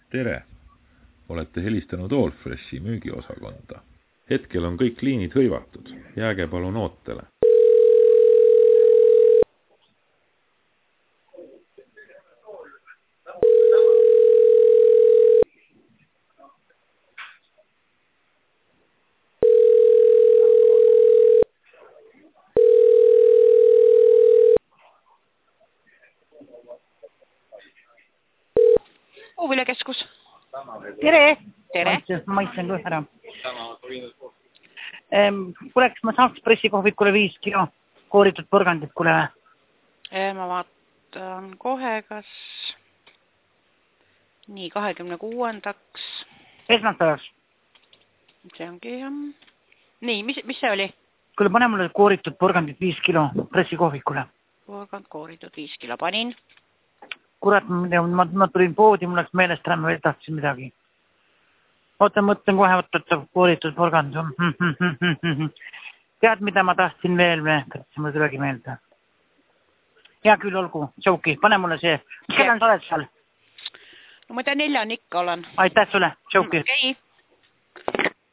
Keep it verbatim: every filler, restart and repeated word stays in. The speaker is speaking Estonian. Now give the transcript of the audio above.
Tere! Olete helistanud Allfreshi müügiosakonda. Hetkel on kõik liinid hõivatud. Jääge palun ootele. Puuviljakeskus. Tere! Tere! Ma ütlen kohe ära. Kuule, kas ma saaks pressikohvikule viis kilo kooritud porgandit, kuule või? Ma vaatan kohe, kas nii kahekümne kuuendaks. Esmaspäevaks. See ongi jah. Nii, mis, mis see oli? Kuule, pane mulle kooritud porgandit viis kilo pressikohvikule. Porgand kooritud viis kilo, panin. Kurat, ma, ma, ma tulin poodi, mul oleks meelest ära, ma veel tahtsin midagi. Oota, mõtlen kohe, võtta kooritud porgand. Tead, mida ma tahtsin veel? See mul tulegi meelde. Hea küll, olgu, Tšauki, pane mulle see. Mis kellel sa oled seal? No ma tean, neljan ikka olen. Aitäh sulle, Tšauki. Okay.